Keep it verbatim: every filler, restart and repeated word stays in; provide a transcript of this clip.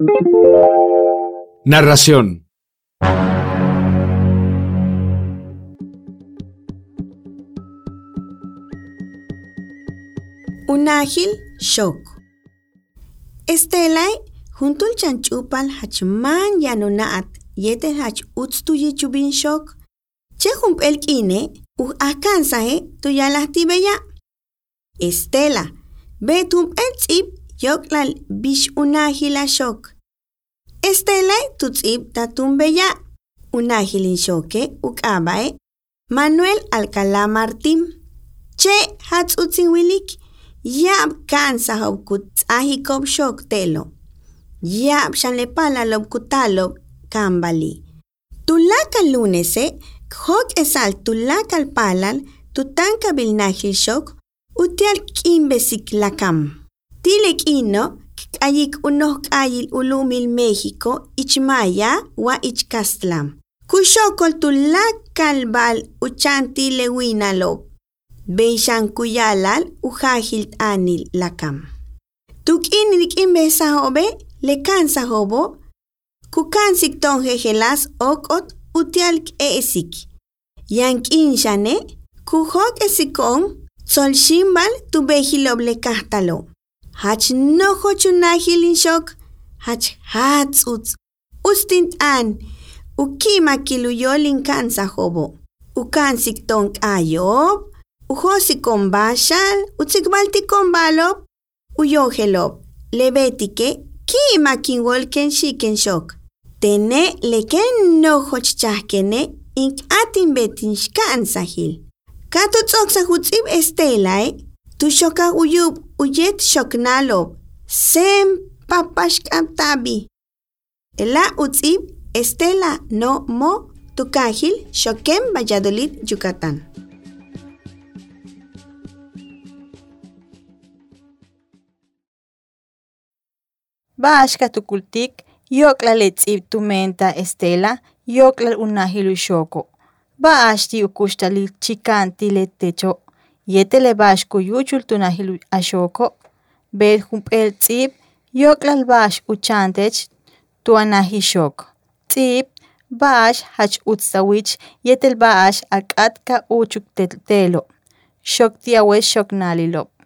Narración. Un ágil shock. Estelay juntul chanchupal hachman yanunaat yete hach utstuyi chubin shock. Che jumpel kine uh akansahe tuyalahti beya. Estela, betum el tzip yoklal bish un ágil a shock. Estelay tu tzip tatum beya. Un ágil in shoque ukabae. Manuel Alcalá Martín. Che hats utsin wilik. Yab kansa hob kut ahikob shock telo. Yab shanlepala lob kutalo kambali. Tulaka lunese, hok esal tulaka palal, tutanka bilnahil shock, utial kimbesik lakam. Tilek ino, ayik unoh ayil ulumil México, ichmaya wa ichkastlam. Kushokol tulakal bal uchanti lewina lob. Beishan kuyalal ujahil anil lakam. Tuk inilik imbesa hobe, le kansa hobo, kukansik ton jejelas okot utialk esik. Yank inshane, kuhok esikon, sol shimbal tu behilob le kahtalo. Hach no hochunahil in shok, hach hats uts. Ustint an, ukima kiluyolin kansa hobo. Ukansik ton ayob, ujosi con bashal, utsikbalti con balop, uyohelop, lebetike, kima kinwolken shiken shok. Tene leken no hochchahkene, ink atin betin shkan sahil. Kato tsoksa hutzib estelay, tu shoka uyub uyet shoknalob, sem papashkam tabi. Ela utzib Estela no mo tukahil shokem Valladolid, Yucatán. Bashka tukultik, yokla letzib tu menta Estela, yokla unahilu shoko. Baashti ukushtalil chikanti letecho, yetele bashku yuchul tunahilu ashoko, bed humpel tzib, yokla bash uchantech tu anahishok. Tzib, bash hach utsawich, yetel bash akatka uchuk telo. Shok tiawe shok nalilop.